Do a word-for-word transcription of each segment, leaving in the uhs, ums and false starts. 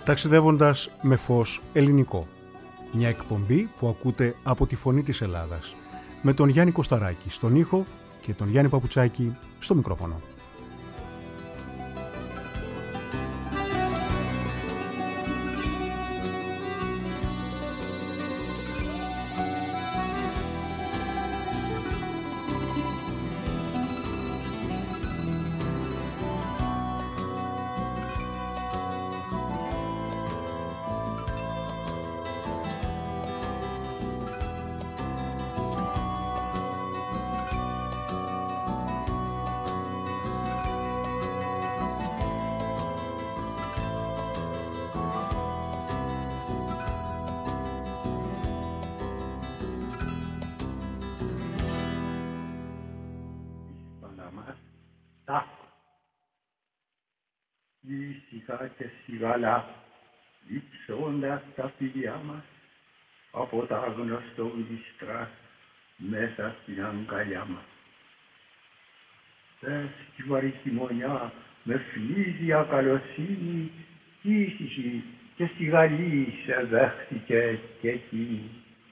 ταξιδεύοντας με φως ελληνικό. Μια εκπομπή που ακούτε από τη Φωνή της Ελλάδας, με τον Γιάννη Κωσταράκη στον ήχο και τον Γιάννη Παπουτσάκη στο μικρόφωνο. Ήσυχα και σιγαλά, υψώντας τα φιλιά μας, από τα γνωστό γλιστρά μέσα στην αγκαλιά μας. Πες κι βαρύ χειμωνιά με φλίζει ακαλοσύνη, ήσυχη και σιγαλή σε δέχτηκε και εκείνη.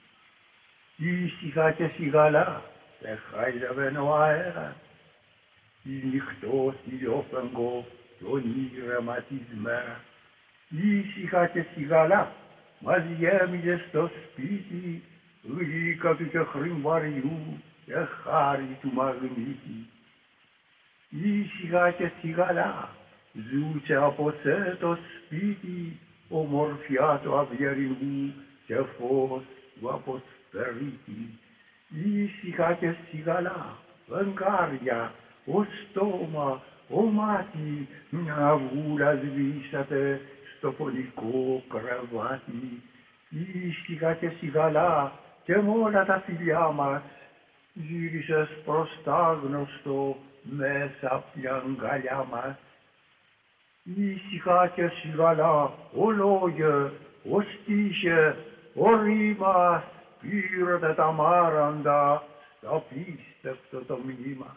Ήσυχα και σιγαλά σε χάιδευε ο αέρας, εις νυχτός ηλιόφεγγο τον ήρεμα της μέρας. Ήσυχα και σιγαλά μας γέμιζε στο σπίτι γλύκα του και χρυμβαριού και χάρη του μαγνήτη. Ήσυχα και σιγαλά ζούσε από σε το σπίτι ομορφιά του αυγερινού και φως του αποσπερίτη. Ήσυχα και σιγαλά φεγγάρια, ο στόμα, ο μάτι, μια βούλα σβήσατε στο φωνικό κρεβάτι. Ήσυχα και σιγαλά και μ' όλα τα φιλιά μας γύρισες προς τ' άγνωστο μέσα απ' την αγκαλιά μας. Ήσυχα και σιγαλά ο λόγε, ο στίχε, ο ρήμας πήρατε τα μάραντα στο απίστευτο το μνήμα.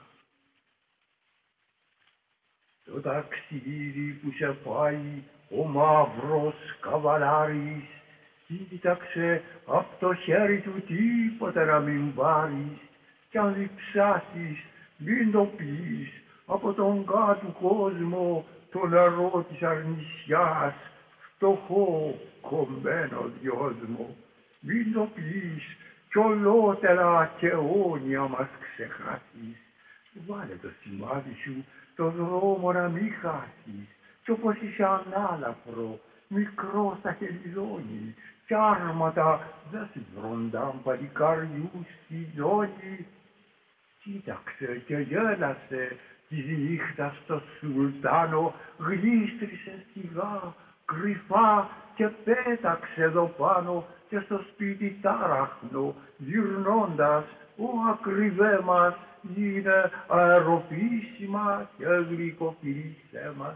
Το ταξίδι που σε πάει ο μαύρος καβαλάρης κοίταξε απ' το χέρι του τίποτε να μην πάρεις κι αν διψάσεις μην το πεις από τον κάτω κόσμο το νερό της αρνησιάς φτωχό κομμένο δυόσμο. Μην το πεις κι ολότερα και αιώνια μας ξεχάσεις. Βάλε το σημάδι σου το δρόμο να μην χάσεις κι όπως είσαι ανάλαφρο μικρό στα χελιδόνι κι άρματα δεν σου βροντάν παλικαριού στη ζώνη. Κοίταξε και γέλασε της νύχτας στο σουλτάνο, γλίστρισε σιγά, κρυφά και πέταξε εδώ πάνω και στο σπίτι τάραχνο γυρνώντας ο ακριβέ μας είναι αεροπίσιμα και γλυκοφιλίσέ μας.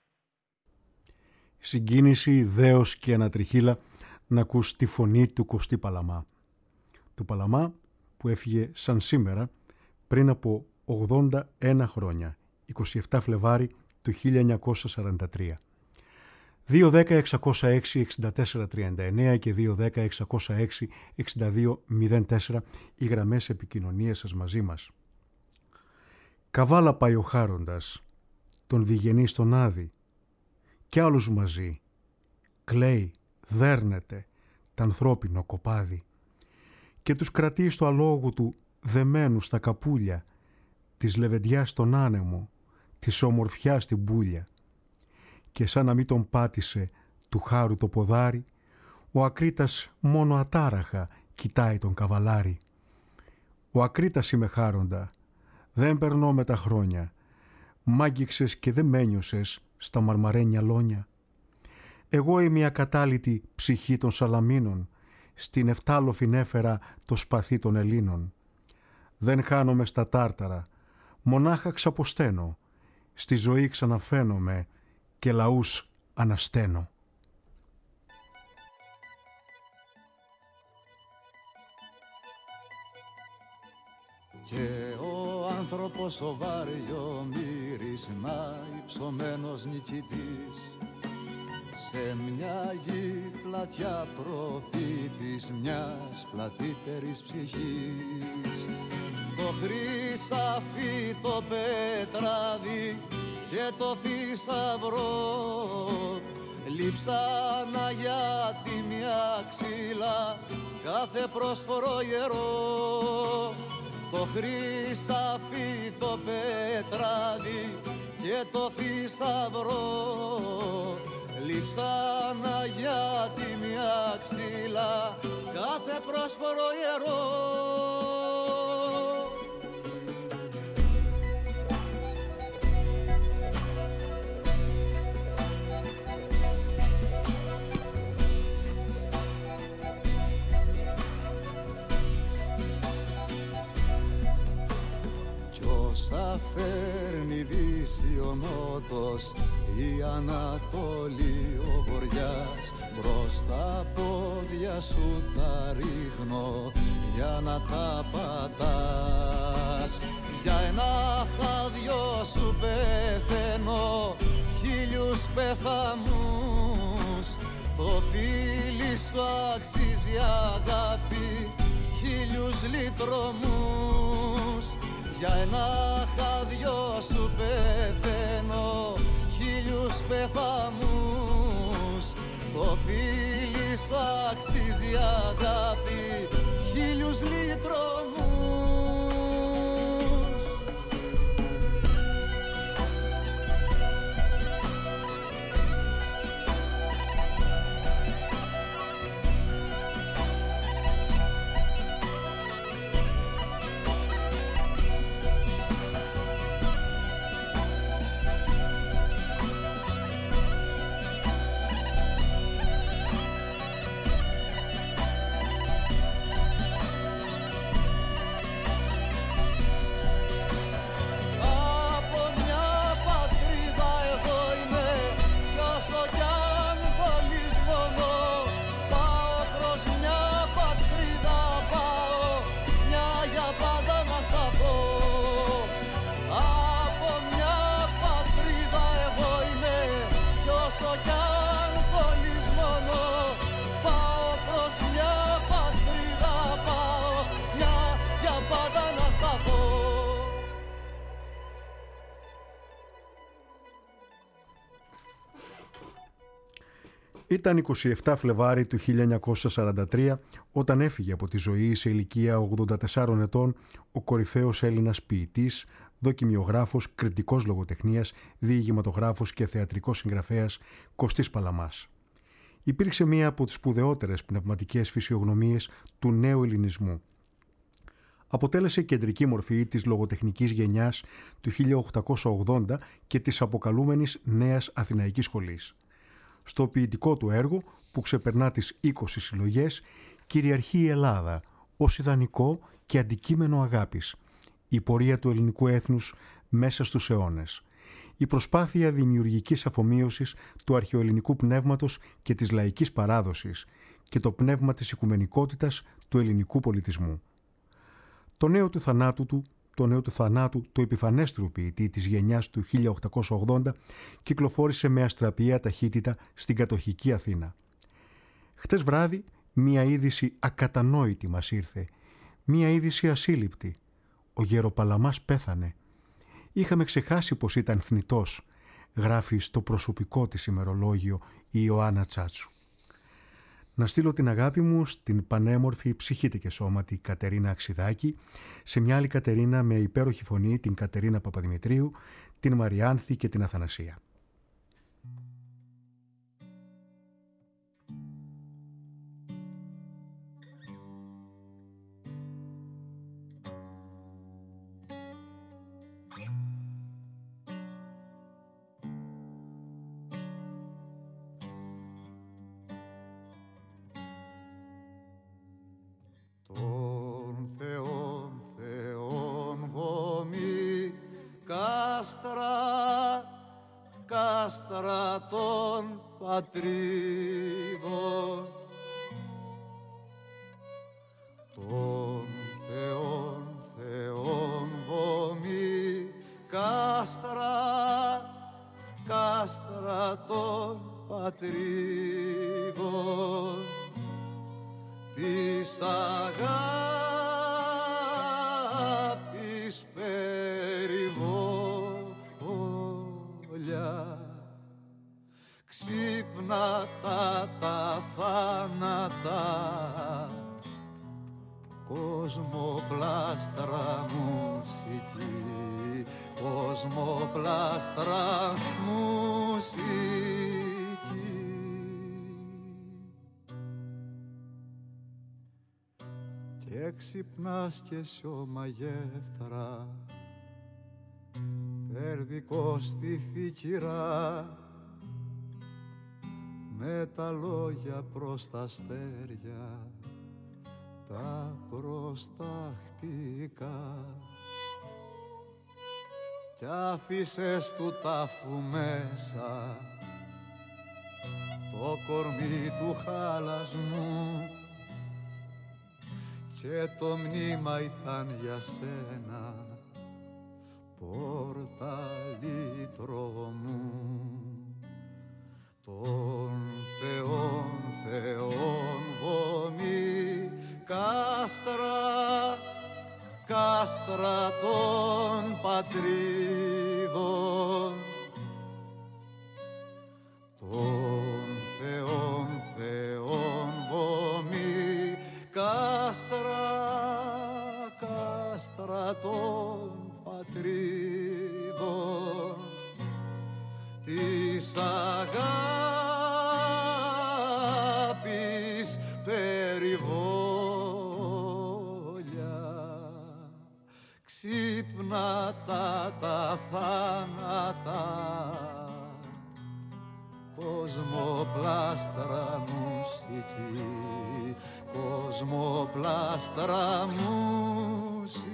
Συγκίνηση, δέος και ανατριχύλα να ακούς τη φωνή του Κωστή Παλαμά. Του Παλαμά που έφυγε σαν σήμερα πριν από ογδόντα ένα χρόνια, εικοστή εβδόμη Φλεβάρι του χίλια εννιακόσια σαράντα τρία. δύο δέκα εξακόσια έξι εξήντα τέσσερα τριάντα εννέα και δύο δέκα εξακόσια έξι εξήντα δύο μηδέν τέσσερα οι γραμμές επικοινωνίας σας μαζί μας. Καβάλα πάει ο χάροντας, τον διγενή στον Άδη, κι άλλους μαζί. Κλαίει, δέρνεται, τ' ανθρώπινο κοπάδι και τους κρατεί στο αλόγου του δεμένους στα καπούλια, της λεβεντιάς στον άνεμο, της ομορφιάς στην πουλια. Και σαν να μην τον πάτησε του χάρου το ποδάρι, ο Ακρίτας μόνο ατάραχα κοιτάει τον καβαλάρι. Ο Ακρίτας είμαι χάροντα, δεν περνώ με τα χρόνια, μ' άγγιξες και δεν μένιωσες στα μαρμαρένια λόνια. Εγώ είμαι η ακατάλητη ψυχή των Σαλαμίνων, στην εφτάλοφην έφερα το σπαθί των Ελλήνων. Δεν χάνομαι στα τάρταρα, μονάχα ξαποσταίνω, στη ζωή ξαναφαίνομαι και λαούς ανασταίνω. Και ο άνθρωπος ο βάριο μύρισμα υψωμένος νικητής σε μια γη πλατιά προφήτης μιας πλατύτερης ψυχής. Το χρυσάφι, το πετράδι και το θησαυρό λείψανα για τη μια ξύλα κάθε πρόσφορο ιερό. Το χρυσάφι, το πετράδι και το θησαυρό λείψανα για τη μια ξύλα κάθε πρόσφορο ιερό. Όσα φέρνει δύση ο νότος, η Ανατολή ο βορειάς, μπρος στα πόδια σου τα ρίχνω για να τα πατάς. Για ένα χάδιο σου πεθαίνω χίλιους πεθαμούς, το φίλι σου αξίζει αγάπη χίλιους λιτρωμούς. Για ένα χάδιο σου πεθαίνω χίλιους πεθαμούς, το φίλι σου αξίζει αγάπη χίλιους λιτρωμούς. Ήταν εικοστή εβδόμη Φλεβάρη του χίλια εννιακόσια σαράντα τρία όταν έφυγε από τη ζωή σε ηλικία ογδόντα τεσσάρων ετών ο κορυφαίος Έλληνας ποιητής, δοκιμιογράφος, κριτικός λογοτεχνίας, διηγηματογράφος και θεατρικός συγγραφέας Κωστής Παλαμάς. Υπήρξε μία από τις σπουδαιότερες πνευματικές φυσιογνωμίες του νέου ελληνισμού. Αποτέλεσε κεντρική μορφή της λογοτεχνικής γενιάς του χίλια οκτακόσια ογδόντα και της αποκαλούμενης Νέας Αθηναϊκής Σχολής. Στο ποιητικό του έργο, που ξεπερνά τις είκοσι συλλογές, κυριαρχεί η Ελλάδα ως ιδανικό και αντικείμενο αγάπης, η πορεία του ελληνικού έθνους μέσα στους αιώνες, η προσπάθεια δημιουργικής αφομοίωσης του αρχαιοελληνικού πνεύματος και της λαϊκής παράδοσης και το πνεύμα της οικουμενικότητας του ελληνικού πολιτισμού. Το νέο του θανάτου του Το νέο του θανάτου του επιφανέστερου ποιητή της γενιάς του χίλια οκτακόσια ογδόντα κυκλοφόρησε με αστραπιαία ταχύτητα στην κατοχική Αθήνα. Χτες βράδυ μία είδηση ακατανόητη μας ήρθε, μία είδηση ασύλληπτη. Ο Γεροπαλαμάς πέθανε. Είχαμε ξεχάσει πως ήταν θνητός, γράφει στο προσωπικό της ημερολόγιο η Ιωάννα Τσάτσου. Να στείλω την αγάπη μου στην πανέμορφη ψυχήτη και σώματη Κατερίνα Αξιδάκη, σε μια άλλη Κατερίνα με υπέροχη φωνή, την Κατερίνα Παπαδημητρίου, την Μαριάνθη και την Αθανασία. Κάστρα των πατρίδων, των Θεών Θεών βωμή, κάστρα, κάστρα των πατρίδων. της αγάπης περιβόλια. Ξύπνα τα τα θάνατα, κοσμοπλάστρα μουσική, κοσμοπλάστρα μουσική. Και ξυπνάς και σιώμα γεύτρα, περδικό στη θικυρά, με τα λόγια προς τα αστέρια, τα προσταχτικά. Κι άφησες του τάφου μέσα το κορμί του χάλασμου, και το μνήμα ήταν για σένα πορταλίτρο μου. Των θεών θεών βομή κάστρα, κάστρα των πατρίδων. Των θεών θεών βομή κάστρα, κάστρα των πατρίδων. Της αγάπης περιβόλια. Ξύπνα τα τα θάνατα, κοσμοπλάστρα μουσική, κοσμοπλάστρα μουσική.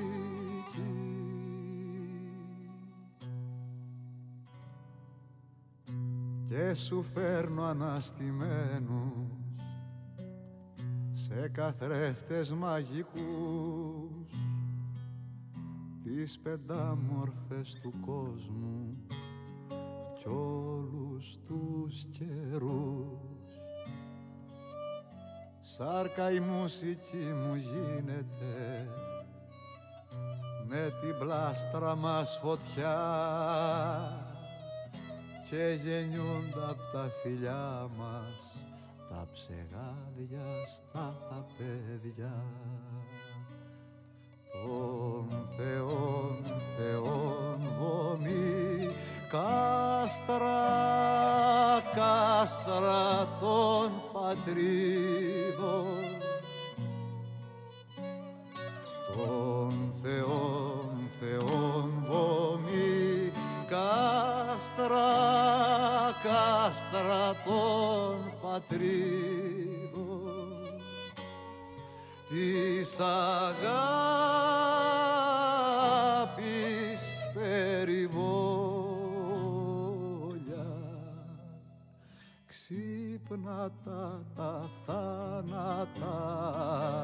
Και σου φέρνω αναστημένους σε καθρέφτες μαγικούς τις πεντάμορφες του κόσμου κι όλους τους καιρούς. Σάρκα η μουσική μου γίνεται με την πλάστρα μας φωτιά, και γεννιούνται απ' τα φιλιά μας τα ψεγάδια στα παιδιά. Των θεών θεών βομή κάστρα, κάστρα των πατρίδων. Των θεών θεών βομή κάστρα, κάστρα των πατρίδων. Της αγάπης περιβόλια. Ξύπνα τα τα θάνατα,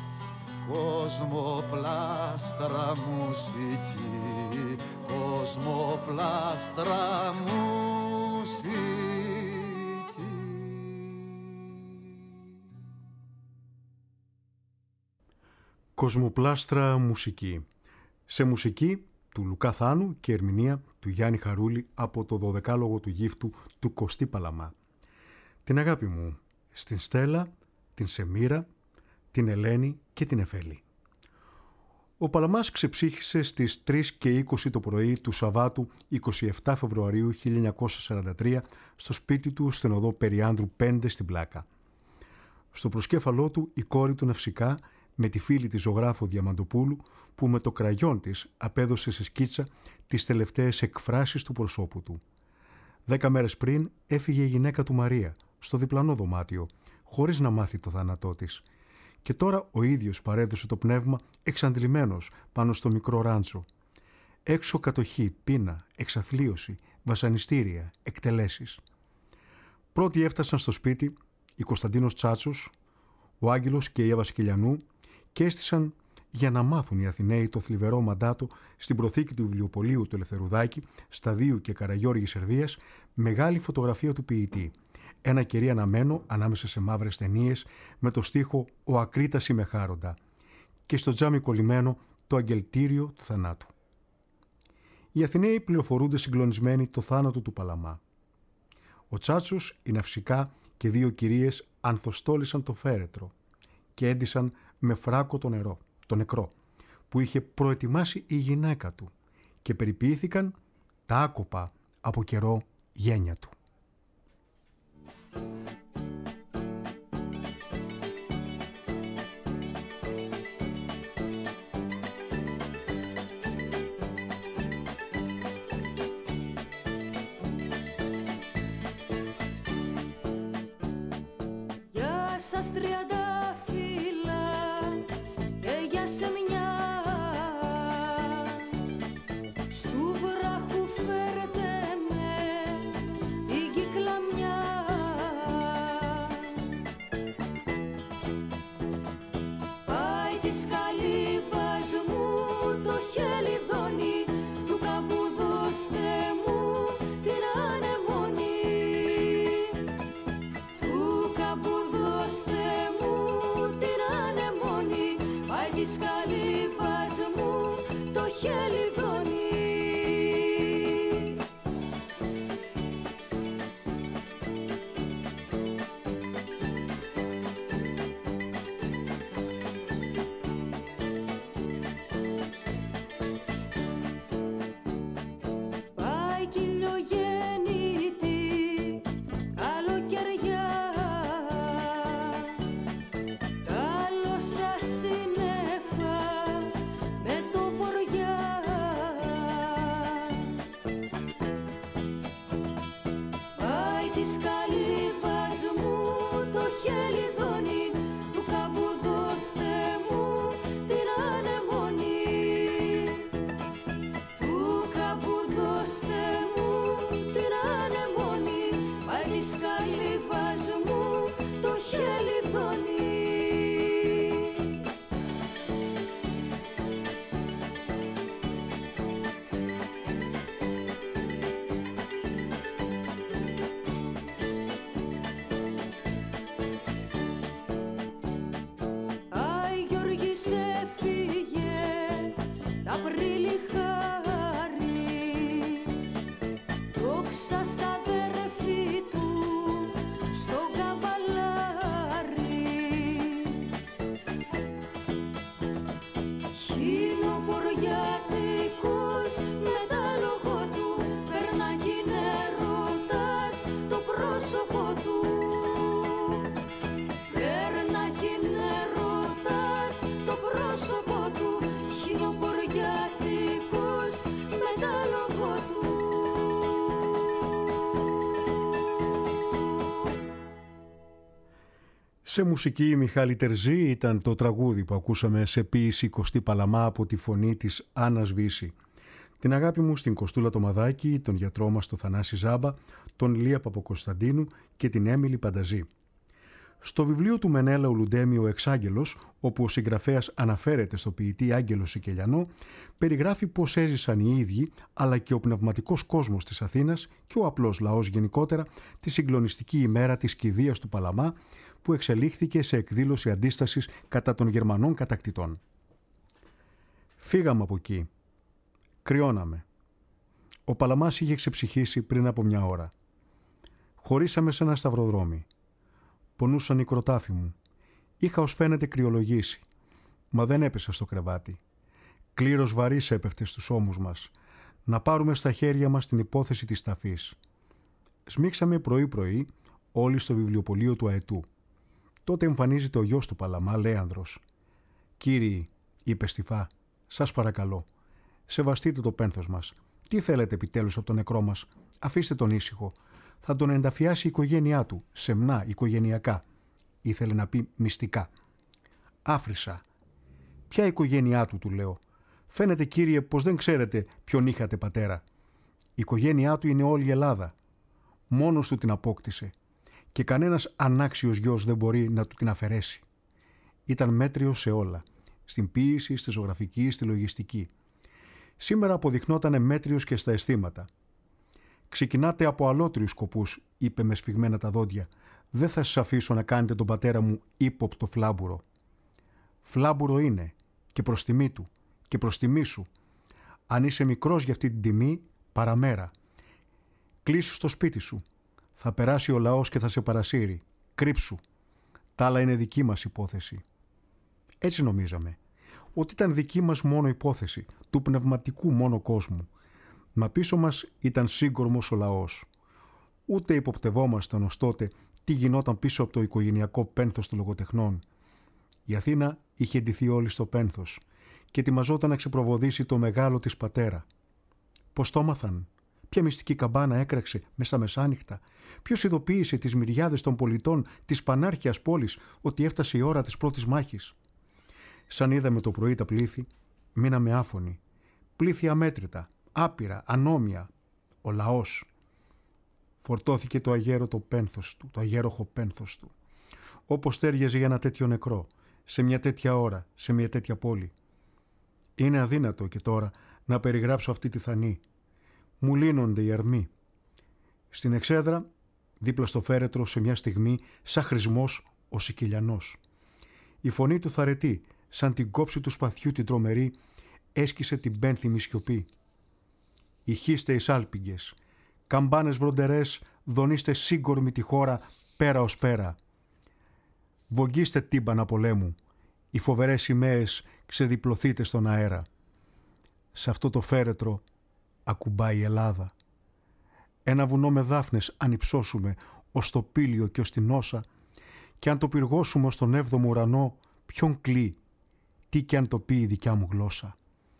κοσμοπλάστρα μουσική, κοσμοπλάστρα μουσική. Κοσμοπλάστρα μουσική. Σε μουσική του Λουκά Θάνου και ερμηνεία του Γιάννη Χαρούλη από το δωδεκάλογο του γύφτου του Κωστή Παλαμά. Την αγάπη μου στην Στέλλα, την Σεμίρα, την Ελένη και την Εφέλη. Ο Παλαμάς ξεψύχησε στις τρεις και είκοσι το πρωί του Σαββάτου εικοστή εβδόμη Φεβρουαρίου χίλια εννιακόσια σαράντα τρία στο σπίτι του στην οδό Περιάνδρου πέντε στην Πλάκα. Στο προσκέφαλό του η κόρη του ναυσικά με τη φίλη της ζωγράφου Διαμαντοπούλου που με το κραγιόν της απέδωσε σε σκίτσα τις τελευταίες εκφράσεις του προσώπου του. Δέκα μέρες πριν έφυγε η γυναίκα του Μαρία στο διπλανό δωμάτιο χωρίς να μάθει το θάνατό της. Και τώρα ο ίδιος παρέδωσε το πνεύμα εξαντλημένος πάνω στο μικρό ράντσο. Έξω κατοχή, πείνα, εξαθλίωση, βασανιστήρια, εκτελέσεις. Πρώτοι έφτασαν στο σπίτι η Κωνσταντίνος Τσάτσος, ο Άγγελος και η Εύα Σκυλιανού και έστησαν για να μάθουν οι Αθηναίοι το θλιβερό μαντάτο στην προθήκη του βιβλιοπωλείου του Ελευθερουδάκη, Σταδίου και Καραγιώργη Σερβίας, μεγάλη φωτογραφία του ποιητή, ένα κερί αναμένο ανάμεσα σε μαύρες ταινίες με το στίχο «Ο Ακρίτας είμαι χάροντα» και στο τζάμι κολλημένο το αγγελτήριο του θανάτου. Οι Αθηναίοι πληροφορούνται συγκλονισμένοι το θάνατο του Παλαμά. Ο Τσάτσος, η Ναυσικά και δύο κυρίες ανθοστόλησαν το φέρετρο και έντυσαν με φράκο το νερό, το νεκρό, που είχε προετοιμάσει η γυναίκα του και περιποιήθηκαν τα άκοπα από καιρό γένια του. Σας τριάντα φύλλα και για σε μια στου βράχου φέρετε με την κυκλαμιά. Πάει της καλύβας μου το χελιδόνι του καπού δώστε μου την ανεμονή. Της καλύβας μου το χελιδόνι. Πάει κυλιογέννητη καλοκαιριά, καλώς θα συνέφα με το βοριά. Πάει της καλύβας μου το χελιδόνι του κάπου δώστε μου την ανεμονή. Του κάπου δώστε μου την ανεμονή. Πάει της καλύβας μου το χελιδόνι. Άι Γιώργης έφυγε τ' Απρίλη χάρη, δόξα στα αδέρφη του στον καβαλάρι. Χινοποριάτικος με τα λόγω του περνάγει νερότας το πρόσωπο του. Περνάγει νερότας το πρόσωπο του, χινοποριάτικος με τα λόγω του. Σε μουσική Μιχάλη Τερζή ήταν το τραγούδι που ακούσαμε σε ποίηση Κωστή Παλαμά από τη φωνή της Άννας Βύση. Την αγάπη μου στην Κωστούλα Τομαδάκη, τον γιατρό μας τον Θανάση Ζάμπα, τον Λία Παπακοσταντίνου και την Έμιλη Πανταζή. Στο βιβλίο του Μενέλα Ουλουντέμι «Ο Εξάγγελος», όπου ο συγγραφέας αναφέρεται στο ποιητή Άγγελο Σικελιανό, περιγράφει πώς έζησαν οι ίδιοι, αλλά και ο πνευματικός κόσμος της Αθήνας και ο απλός λαός γενικότερα, τη συγκλονιστική ημέρα της κηδείας του Παλαμά, που εξελίχθηκε σε εκδήλωση αντίστασης κατά των Γερμανών κατακτητών. Φύγαμε από εκεί. Κρυώναμε. Ο Παλαμάς είχε ξεψυχήσει πριν από μια ώρα. Χωρίσαμε σε ένα σταυροδρόμι. Πονούσαν οι κροτάφοι μου. Είχα ως φαίνεται κρυολογήσει. Μα δεν έπεσα στο κρεβάτι. Κλήρος βαρύς έπεφτε στους ώμους μας. Να πάρουμε στα χέρια μας την υπόθεση της ταφής. Σμίξαμε πρωί-πρωί όλοι στο βιβλιοπωλείο του Αετού. Τότε εμφανίζεται ο γιος του Παλαμά, Λέανδρος. «Κύριοι», είπε στιφά, «σας παρακαλώ, σεβαστείτε το πένθος μας. Τι θέλετε επιτέλους από τον νεκρό μας? Αφήστε τον ήσυχο. Θα τον ενταφιάσει η οικογένειά του, σεμνά, οικογενειακά». Ήθελε να πει μυστικά. Άφρισα. «Ποια οικογένειά του?» του λέω. «Φαίνεται, κύριε, πως δεν ξέρετε ποιον είχατε πατέρα. Η οικογένειά του είναι όλη η Ελλάδα. Μόνος του την απόκτησε και κανένας ανάξιος γιος δεν μπορεί να του την αφαιρέσει. Ήταν μέτριος σε όλα, στην ποίηση, στη ζωγραφική, στη λογιστική. Σήμερα αποδειχνότανε μέτριος και στα αισθήματα. Ξεκινάτε από αλότριους σκοπούς είπε με σφιγμένα τα δόντια, «δεν θα σας αφήσω να κάνετε τον πατέρα μου ύποπτο φλάμπουρο». «Φλάμπουρο είναι και προς τιμή του και προς τιμή σου. Αν είσαι μικρός για αυτή την τιμή, παραμέρα. Κλείσου στο σπίτι σου. Θα περάσει ο λαός και θα σε παρασύρει. Κρύψου. Τα άλλα είναι δική μας υπόθεση». Έτσι νομίζαμε, ότι ήταν δική μας μόνο υπόθεση, του πνευματικού μόνο κόσμου. Μα πίσω μας ήταν σύγκορμος ο λαός. Ούτε υποπτευόμασταν ως τότε τι γινόταν πίσω από το οικογενειακό πένθος των λογοτεχνών. Η Αθήνα είχε ντυθεί όλη στο πένθος και ετοιμαζόταν να ξεπροβοδήσει το μεγάλο της πατέρα. Πώς το έμαθαν? Ποια μυστική καμπάνα έκραξε μέσα μεσάνυχτα? Ποιος ειδοποίησε τις μυριάδες των πολιτών της πανάρχιας πόλης ότι έφτασε η ώρα της πρώτης μάχης? Σαν είδαμε το πρωί τα πλήθη, μείναμε άφωνοι. Πλήθη αμέτρητα, άπειρα, ανώμια. Ο λαός. Φορτώθηκε το αγέρωτο πένθος του, το αγέροχο πένθος του. Όπως τέριαζε για ένα τέτοιο νεκρό, σε μια τέτοια ώρα, σε μια τέτοια πόλη. Είναι αδύνατο και τώρα να περιγράψω αυτή τη θανή. Μου λύνονται οι αρμοί. Στην εξέδρα, δίπλα στο φέρετρο, σε μια στιγμή, σαν χρησμός ο Σικελιανός. Η φωνή του θαρετή, σαν την κόψη του σπαθιού την τρομερή, έσκησε την πένθυμη σιωπή. Ηχείστε εις άλπιγγες, καμπάνες βροντερές, δονείστε σύγκορμη τη χώρα πέρα ως πέρα. Βογγίστε τύμπανα πολέμου, οι φοβερές σημαίες ξεδιπλωθείτε στον αέρα. Σε αυτό το φέρετρο ακουμπάει η Ελλάδα. Ένα βουνό με δάφνες αν υψώσουμε ως το πήλιο και ως την όσα, και αν το πυργώσουμε ως τον έβδομο ουρανό, ποιον κλεί, τι κι αν το πει η δικιά μου γλώσσα.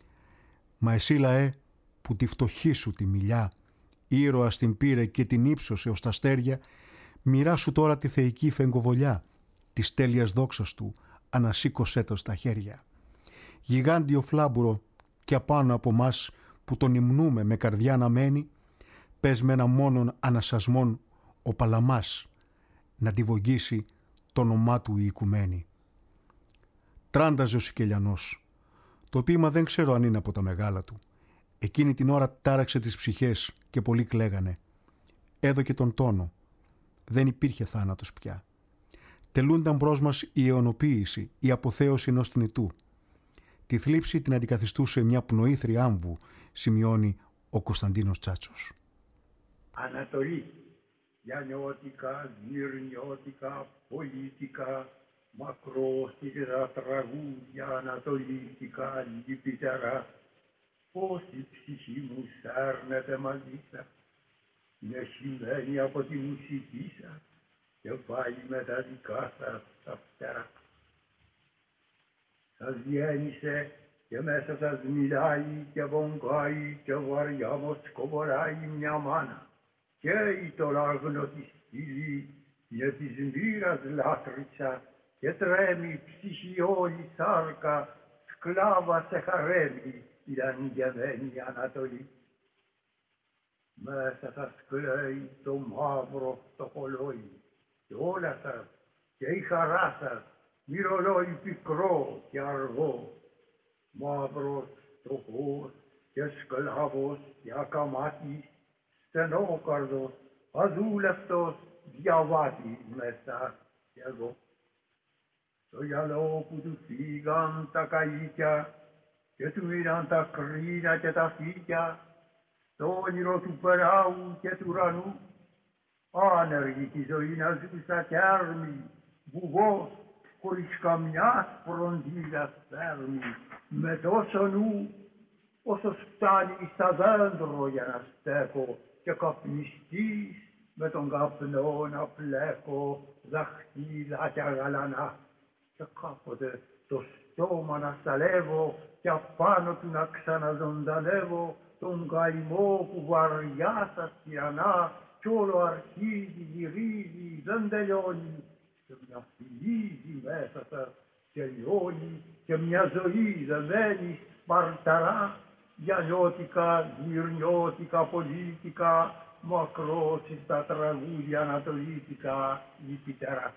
Μα εσύ λαέ που τη φτωχή σου τη μιλιά, ήρωας την πήρε και την ύψωσε ως τα αστέρια, μοιράσου τώρα τη θεϊκή φεγγοβολιά, της τέλειας δόξας του, ανασήκωσέ το στα χέρια. Γιγάντιο φλάμπουρο και απάνω από μας που τον υμνούμε με καρδιά να μένει, πες με ένα μόνον ανασασμόν ο Παλαμάς, να τη βογγίσει το όνομά του η οικουμένη. Τράνταζε ο Σικελιανός. Το ποίημα δεν ξέρω αν είναι από τα μεγάλα του. Εκείνη την ώρα τάραξε τις ψυχές και πολλοί κλαίγανε. Έδωκε τον τόνο. Δεν υπήρχε θάνατος πια. Τελούνταν μπρος μας η αιωνοποίηση, η αποθέωση ενός θνητού. Τη θλίψη την αντικαθιστούσε μια πνοή θριάμβου, σημειώνει ο Κωνσταντίνος Τσάτσος. Ανατολή, για νιώτικα, γυρνιώτικα, πολίτικα, μακρόστιρα τραγούδια ανατολίτικα, λυπητερά, πως η ψυχή μου σέρνεται μαζί σας, με σημαίνει από τη μουσική σας και πάει με τα δικά σας τα φτερά. Σας γέννησε και μέσα σας μιλάει και βογκάει και βαριά μοσκοβολάει μια μάνα, και η τολάγνωτη στήλη είναι της μοίρας λάτριτσα και τρέμει ψυχή όλη σάρκα, σκλάβα σε χαρέμι ήταν γεμένη η Ανατολή. Μέσα σας κλαίει το μαύρο φτωχολόι και όλα σας και η χαρά σας μυρολόι πικρό και αργό, μαύρος, φτωχός και σκλάβος και ακαμάτης, στενόκαρδος, αδούλευτος, διαβάτης μέσα κι εγώ. Στο γυαλό που του φύγαν τα καΐκια και του είδαν τα κρίνα και τα φύκια, στο όνειρο του περάου και του ουρανού, άνεργη τη ζωή να ζούσα κι έρμη, βουγός, χωρίς καμιάς φροντίδας θέρμη, με τόσο νου, όσο φτάνει στα δέντρο για να στέκω και καπνιστής με τον καπνό να πλέκω δαχτύλα και αγαλανά, και κάποτε το στόμα να σταλεύω και απάνω του να ξαναζωντανεύω τον καημό που βαριά σας τυραννά κι όλο αρχίζει, γυρίζει, δεν τελειώνει και μια φυλίζει μέσα σας και λιώνει και μια ζωή δεμένη σπαρταρά για νιώτικα, γυρνιώτικα, πολίτικα, μακρότσι τα τραγούδια ανατολίτικα, λυπητερά.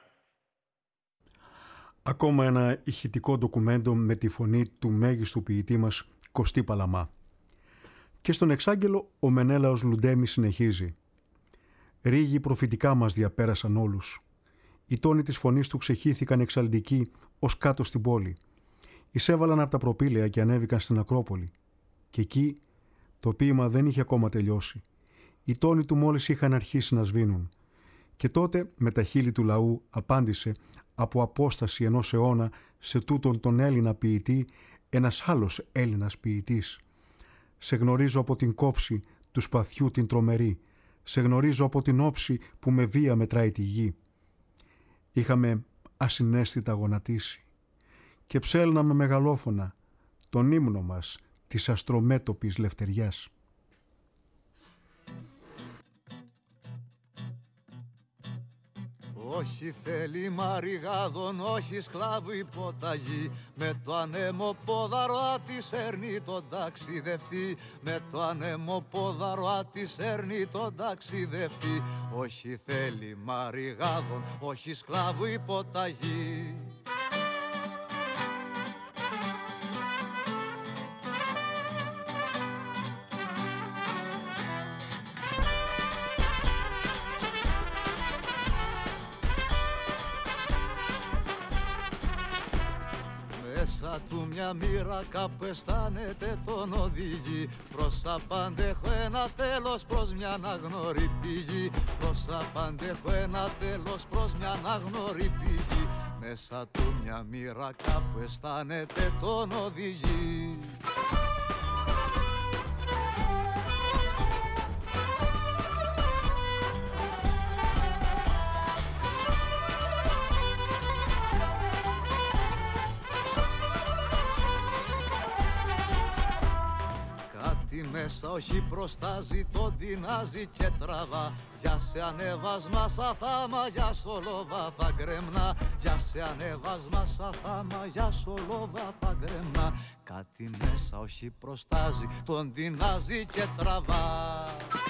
Ακόμα ένα ηχητικό ντοκουμέντο με τη φωνή του μέγιστου ποιητή μας Κωστή Παλαμά. Και στον εξάγγελο ο Μενέλαος Λουντέμι συνεχίζει. Ρίγοι προφητικά μας διαπέρασαν όλους. Οι τόνοι της φωνής του ξεχύθηκαν εξαλντικοί ως κάτω στην πόλη. Εισέβαλαν από τα προπήλαια και ανέβηκαν στην Ακρόπολη. Και εκεί το ποίημα δεν είχε ακόμα τελειώσει. Οι τόνοι του μόλις είχαν αρχίσει να σβήνουν. Και τότε με τα χείλη του λαού απάντησε από απόσταση ενός αιώνα σε τούτον τον Έλληνα ποιητή ένας άλλος Έλληνας ποιητής. Σε γνωρίζω από την κόψη του σπαθιού την τρομερή. Σε γνωρίζω από την όψη που με βία μετράει τη γη. Είχαμε ασυναίσθητα γονατίσει και ψέλναμε μεγαλόφωνα τον ύμνο μας της αστρομέτωπης λευτεριάς. Όχι θέλει μαριγάδων, όχι σκλάβου υποταγή. Με το ανέμο πόδαρο ατισέρνει τον ταξιδευτή. Με το ανέμο πόδαρο ατισέρνει τον ταξιδευτή. Όχι θέλει μαριγάδων, όχι σκλάβου υποταγή. Μέσα του μια μοίρα κάπου αισθάνεται τον οδηγεί. Προς τα πάντα έχω ένα τέλος, προς μια αναγνωρή πηγή. Προς τα πάντα έχω ένα τέλος, προς μια αναγνωρή πηγή. Μέσα του μια μοίρα κάπου αισθάνεται τον οδηγεί. Μέσα όχι προστάζει, τον τεινάζει και τραβά. Για σε ανέβασμα σαν θάμα, για σολόβα θα γκρεμνά. Για σε ανέβασμα σαν θάμα, για σολόβα θα γκρεμνά. Κάτι μέσα όχι προστάζει, τον τεινάζει και τραβά.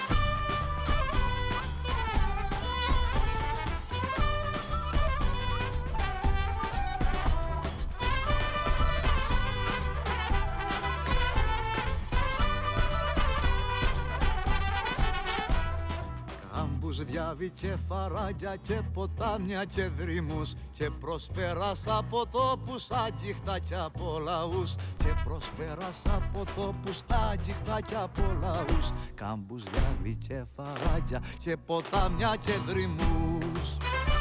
Διάβη και φαράγγια και ποτάμια και δρύμους. Και προσπέρασα από τόπους άγγιχτα και από λαούς. Και προσπέρασα από τόπους άγγιχτα και από λαούς. Κάμπους, διάβη και φαράγγια και ποτάμια και δρύμους.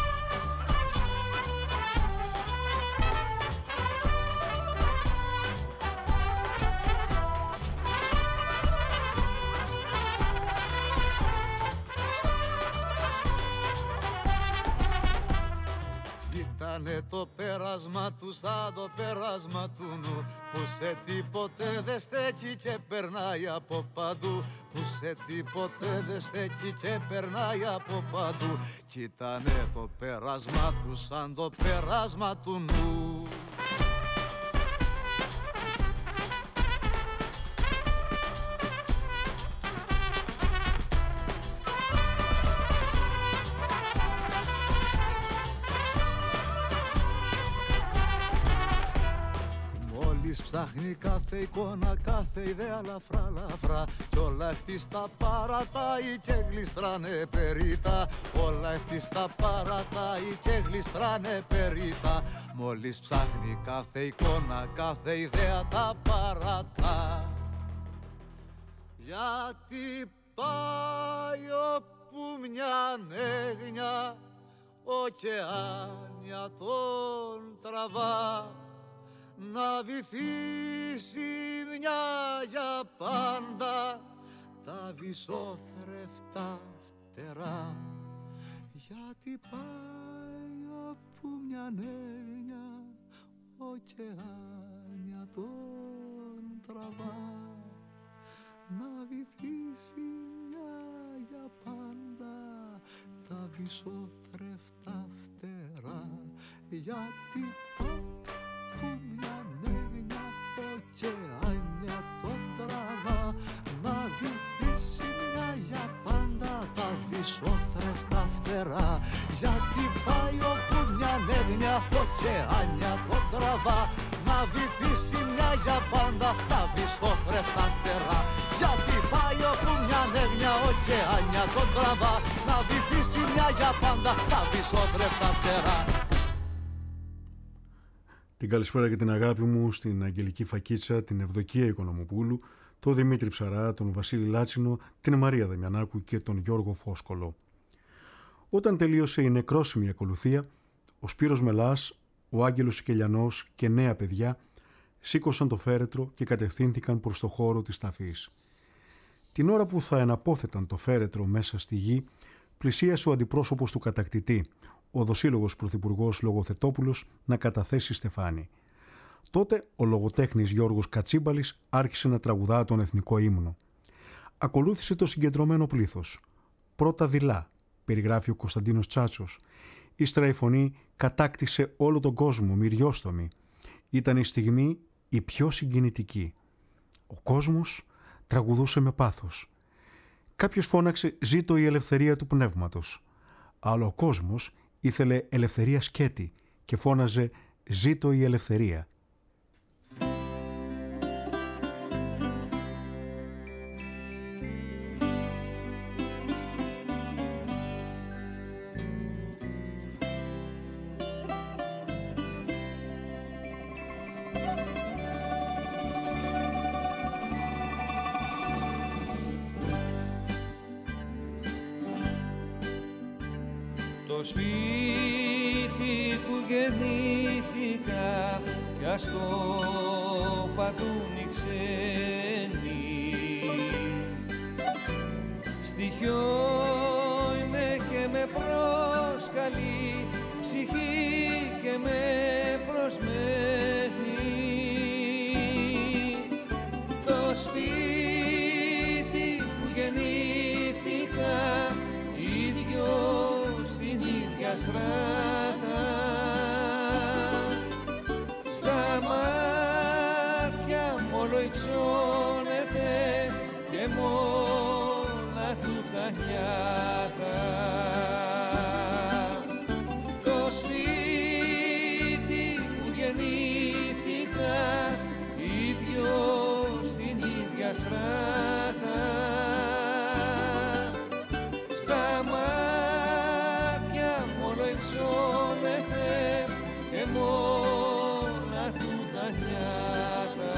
Ήτανε το πέρασμα του σαν το πέρασμα του νου, που σε τίποτε δεν στέκει και περνάει από παντού. Που σε τίποτε δεν στέκει και περνάει από παντού. Κι ήτανε το πέρασμα του σαν το πέρασμα του νου. Ψάχνει κάθε εικόνα, κάθε ιδέα λαφρά λαφρά. Κι όλα ευτίστα παρατάει και γλιστράνε περίτα. Όλα ευτίστα παρατάει και γλιστράνε περίτα. Μόλις ψάχνει κάθε εικόνα, κάθε ιδέα τα παρατά. Γιατί πάει όπου μια νέγνια ωκεάνια τον τραβά. Να βυθίσει μια για πάντα τα βυσόθρεφτα φτερά. Γιατί πάει όπου μια νέγνια ωκεάνια τον τραβά. Να βυθίσει μια για πάντα τα βυσόθρεφτα φτερά. Γιατί πάει που μια νέγνια ωκεάνια τον τραβά. Να βυθίσει μια για πάντα τα βυσόθρεφτα φτερά. Γιατί πάει όπου μια νέγνια ωκεάνια τον τραβά. Να βυθίσει μια για πάντα τα βυσόθρεφτα φτερά. Γιατί πάει όπου μια νέγνια ωκεάνια τον τραβά. Να βυθίσει μια για πάντα τα βυσόδρεπτα φτερά. Την καλησπέρα και την αγάπη μου στην Αγγελική Φακίτσα, την Ευδοκία Οικονομοπούλου, τον Δημήτρη Ψαρά, τον Βασίλη Λάτσινο, την Μαρία Δαμιανάκου και τον Γιώργο Φόσκολο. Όταν τελείωσε η νεκρόσιμη ακολουθία, ο Σπύρος Μελάς, ο Άγγελος Σικελιανός και νέα παιδιά σήκωσαν το φέρετρο και κατευθύνθηκαν προς το χώρο της ταφής. Την ώρα που θα εναπόθεταν το φέρετρο μέσα στη γη, πλησίασε ο αντιπρόσωπος του κατακτητή, ο δοσύλλογος πρωθυπουργός Λογοθετόπουλος, να καταθέσει στεφάνι. Τότε ο λογοτέχνης Γιώργος Κατσίμπαλης άρχισε να τραγουδά τον εθνικό ύμνο. Ακολούθησε το συγκεντρωμένο πλήθος. Πρώτα δειλά, περιγράφει ο Κωνσταντίνος Τσάτσος. Ύστερα η φωνή κατάκτησε όλο τον κόσμο, μυριόστομη. Ήταν η στιγμή η πιο συγκινητική. Ο κόσμος τραγουδούσε με πάθος. Κάποιος φώναξε «Ζήτω η ελευθερία του πνεύματος». Αλλά ο κόσμος ήθελε ελευθερία σκέτη και φώναζε «Ζήτω η ελευθερία». Το σπίτι που γεννήθηκα κι ας το πατούν οι ξένοι, στοιχειό είναι και με προσκαλεί, ψυχή και με προσμένει. Το σπίτι που γεννήθηκα ίδιο στην ίδια στράτα, στα μάτια μ' όλο υψώνεται και μ' όλα του τα νιάτα. Το σπίτι που γεννήθηκα ίδιο στην ίδια στράτα, στα μάτια μ' όλο υψώνεται και μ' όλα του τα νιάτα.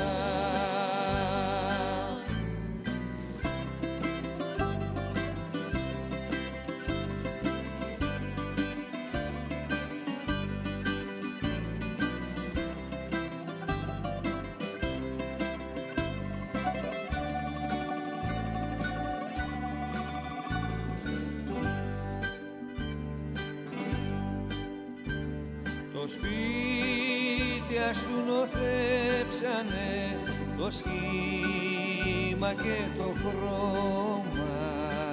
Το σπίτι ας του νοθέψανε το σχήμα και το χρώμα,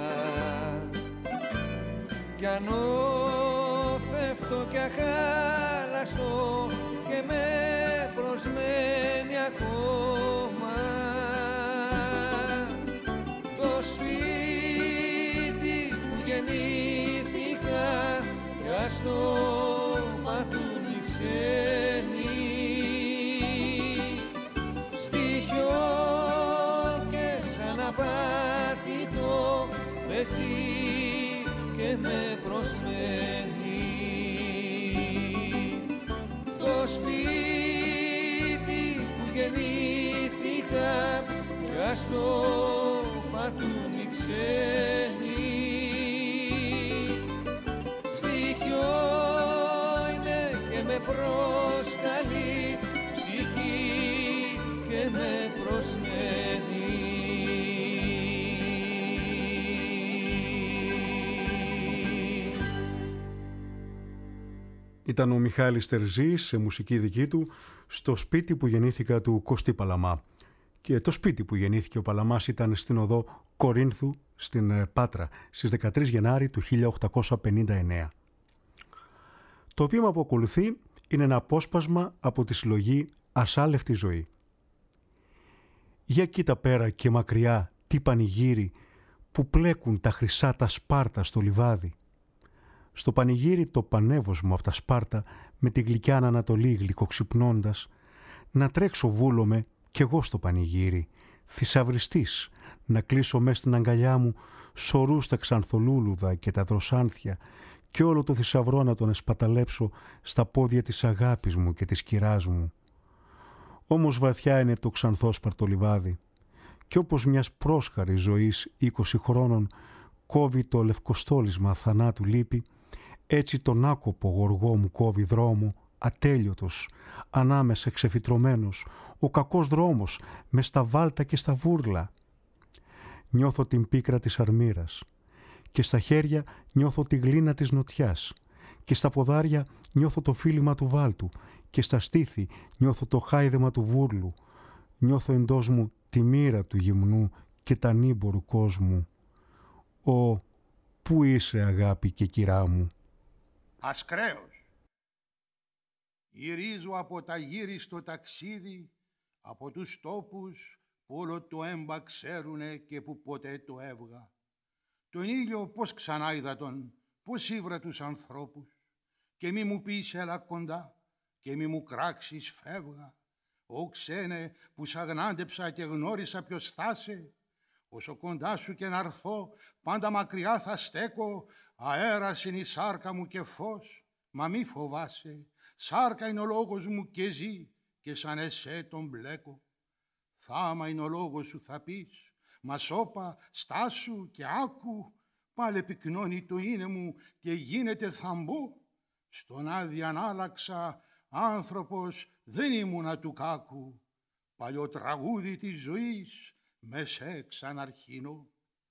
κι ανώθευτο κι αχάλαστο και με προσμένει ακόμα. Το σπίτι που γεννήθηκα κι ας το πατούν οι ξένοι, στοιχειό και σαν απάτητο εσύ και με προσμένει. Το σπίτι που γεννήθηκα κι ας το πατούν οι ξένοι, στοιχειό με προσκαλεί, ψυχή και με προσμένει. Ήταν ο Μιχάλης Τερζής σε μουσική δική του στο σπίτι που γεννήθηκα του Κωστή Παλαμά. Και το σπίτι που γεννήθηκε ο Παλαμάς ήταν στην οδό Κορίνθου στην Πάτρα στις δεκατρείς Γενάρη του χίλια οκτακόσια πενήντα εννέα. Το ποίημα που ακολουθεί είναι ένα απόσπασμα από τη συλλογή «Ασάλευτη ζωή». Για κοίτα πέρα και μακριά τι πανηγύρι που πλέκουν τα χρυσά τα σπάρτα στο λιβάδι. Στο πανηγύρι το πανεύωσμο από τα σπάρτα με τη γλυκιά Ανατολή γλυκοξυπνώντας, να τρέξω βούλομαι κι εγώ στο πανηγύρι, θησαυριστής, να κλείσω μες στην αγκαλιά μου σωρούς τα ξανθολούλουδα και τα δροσάνθια και όλο το θησαυρό να τον εσπαταλέψω στα πόδια της αγάπης μου και της κυράς μου. Όμως βαθιά είναι το ξανθό σπαρτολιβάδι κι όπως μιας πρόσχαρης ζωής είκοσι χρόνων κόβει το λευκοστόλισμα θανάτου λύπη, έτσι τον άκοπο γοργό μου κόβει δρόμο, ατέλειωτος, ανάμεσα ξεφυτρωμένος, ο κακός δρόμος, μες στα βάλτα και στα βούρλα. Νιώθω την πίκρα της αρμύρας και στα χέρια νιώθω τη γλίνα της νοτιάς και στα ποδάρια νιώθω το φίλημα του βάλτου και στα στήθη νιώθω το χάιδεμα του βούρλου. Νιώθω εντός μου τη μοίρα του γυμνού και τα νύμπορου κόσμου. Ω, πού είσαι αγάπη και κυρά μου. Ασκραίος. Γυρίζω από τα γύρι στο ταξίδι, από τους τόπους που όλο το έμπα ξέρουνε και που ποτέ το έβγα. Τον ήλιο πώς ξανά είδα τον, πώς ήβρα τους ανθρώπους, και μη μου πεις έλα κοντά και μη μου κράξεις φεύγα. Ω ξένε που σ' αγνάντεψα και γνώρισα ποιος θάσε, όσο κοντά σου και να έρθω πάντα μακριά θα στέκω, αέρας είναι η σάρκα μου και φως, μα μη φοβάσαι, σάρκα είναι ο λόγος μου και ζει και σαν εσέ τον μπλέκω. Θάμα είναι ο λόγος σου θα πεις, μα σώπα στάσου και άκου, πάλε πυκνώνει το είναι μου και γίνεται θαμπό. Στον άδειαν άλλαξα, άνθρωπος δεν ήμουνα του κάκου, παλιό τραγούδι της ζωής με σε ξαναρχίνω.